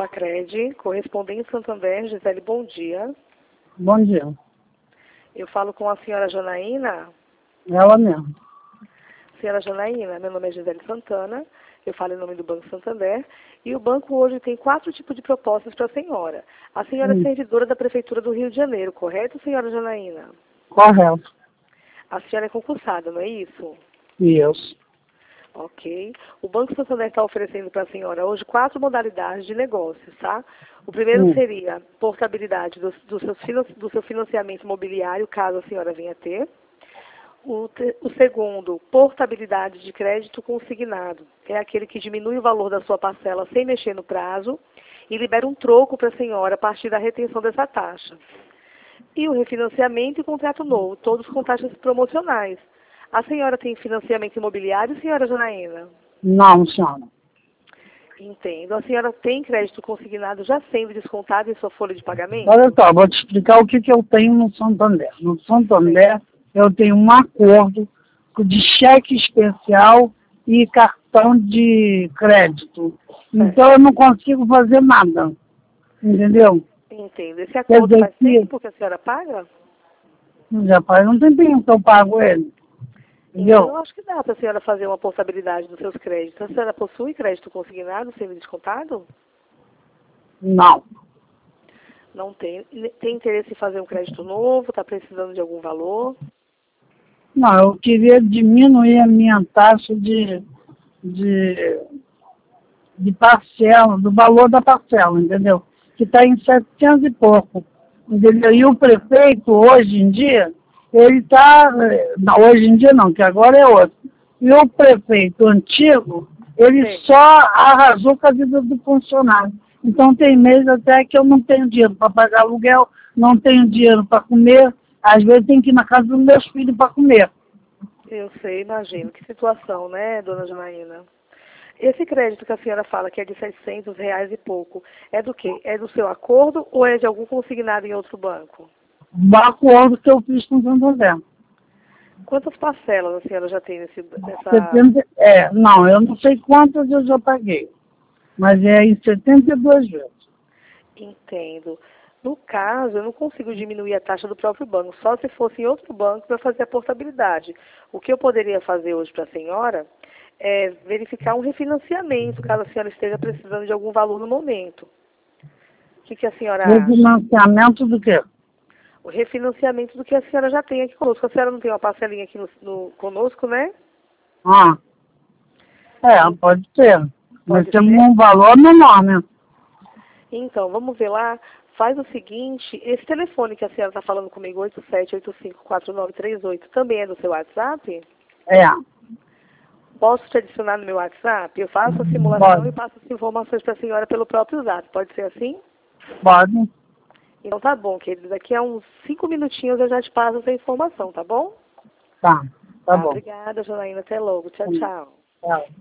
Pacred, correspondente Santander, Gisele, bom dia. Bom dia. Eu falo com a senhora Janaína. Ela mesmo. Senhora Janaína, meu nome é Gisele Santana, eu falo em nome do Banco Santander, e o banco hoje tem 4 tipos de propostas para a senhora. A senhora é servidora da Prefeitura do Rio de Janeiro, correto, senhora Janaína? Correto. A senhora é concursada, não é isso? Isso. Ok. O Banco Santander está oferecendo para a senhora hoje 4 modalidades de negócios, tá? O primeiro seria portabilidade do seu financiamento imobiliário, caso a senhora venha a ter. O segundo, portabilidade de crédito consignado. É aquele que diminui o valor da sua parcela sem mexer no prazo e libera um troco para a senhora a partir da retenção dessa taxa. E o refinanciamento e contrato novo, todos com taxas promocionais. A senhora tem financiamento imobiliário, senhora Janaína? Não, senhora. Entendo. A senhora tem crédito consignado já sendo descontado em sua folha de pagamento? Olha só, vou te explicar o que eu tenho no Santander. No Santander, eu tenho um acordo de cheque especial e cartão de crédito. Então, eu não consigo fazer nada. Entendeu? Entendo. Esse acordo faz tempo que a senhora paga? Já faz um tempinho que eu pago ele. Entendeu? Então, eu acho que dá para a senhora fazer uma portabilidade dos seus créditos. A senhora possui crédito consignado sendo descontado? Não. Não tem. Tem interesse em fazer um crédito novo? Está precisando de algum valor? Não, eu queria diminuir a minha taxa de parcela, do valor da parcela, entendeu? Que está em 700 e pouco, entendeu? E o prefeito, hoje em dia, ele está, hoje em dia não, que agora é outro. E o prefeito antigo, ele só arrasou com a vida do funcionário. Então tem mês até que eu não tenho dinheiro para pagar aluguel, não tenho dinheiro para comer, às vezes tem que ir na casa dos meus filhos para comer. Eu sei, imagino. Que situação, né, dona Janaína? Esse crédito que a senhora fala que é de R$ 600 e pouco, é do quê? É do seu acordo ou é de algum consignado em outro banco? O acordo que eu fiz com o Santander. Quantas parcelas a senhora já tem nessa... Não, eu não sei quantas eu já paguei, mas é em 72 vezes. Entendo. No caso, eu não consigo diminuir a taxa do próprio banco, só se fosse em outro banco para fazer a portabilidade. O que eu poderia fazer hoje para a senhora é verificar um refinanciamento, caso a senhora esteja precisando de algum valor no momento. O que a senhora acha? Refinanciamento do quê? O refinanciamento do que a senhora já tem aqui conosco. A senhora não tem uma parcelinha aqui conosco, né? Pode ser. Mas Pode temos ser? um valor menor, né? Então, vamos ver lá. Faz o seguinte, esse telefone que a senhora está falando comigo, 87854938, também é do seu WhatsApp? É. Posso te adicionar no meu WhatsApp? Eu faço a simulação e passo as informações para a senhora pelo próprio Zap. Pode ser assim? Pode. Então tá bom, querido. Daqui a uns 5 minutinhos eu já te passo essa informação, tá bom? Tá bom. Obrigada, Janaína. Até logo. Tchau, tchau. Tchau.